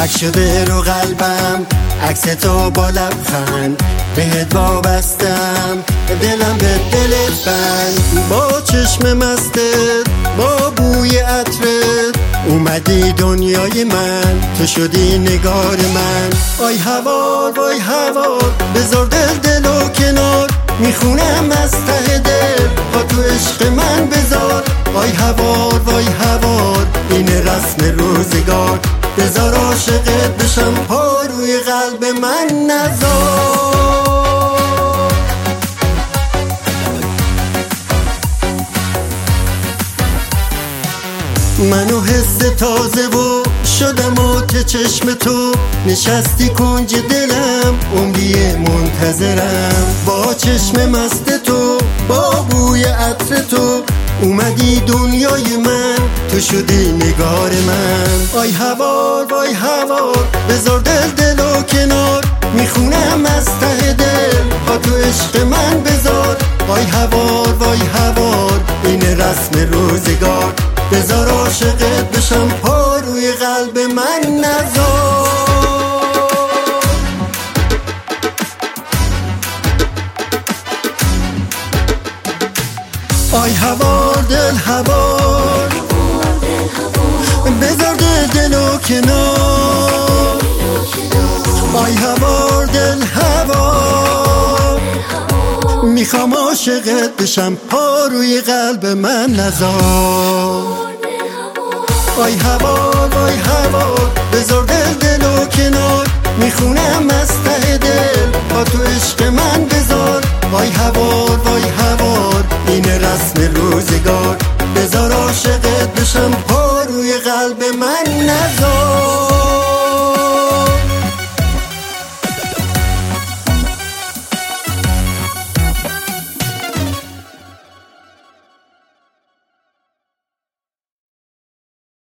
شده رو قلبم عکس تو با لبخند، بهت وابستم دلم به دلت بند. با چشم مستت با بوی عطرت اومدی دنیای من، تو شدی نگار من. آی هوار وای هوار بذار دل و کنار، میخونم از ته دل پا تو عشق من بذار. آی هوار وای هوار این رسم روزگار، بذار عاشقت بشم پا روی قلب من نذار. منو حس تازه و شدم آت چشم تو، نشستی کنج دلم عمری منتظرم. با چشم مست تو با بوی عطر تو اومدی دنیای من، تو شدی نگار من. آی هوار وای هوار بذار دل و کنار، میخونم از ته دل پا تو عشق من بذار. آی هوار وای هوار این رسم روزگار، بذار عاشقت بشم پا روی قلب من نذار. آی هوار دل هوار بذار دل و کنار. آی هوار دل هوار میخوام عاشقت بشم پا روی قلب من نذار. آی هوار وای هوار بذار دل و کنار، میخونم از ته دل پا تو عشق من بذار. آی هوار وای هوار این رسم روزگار، بذار عاشقت بشم پا روی قلب من نذار.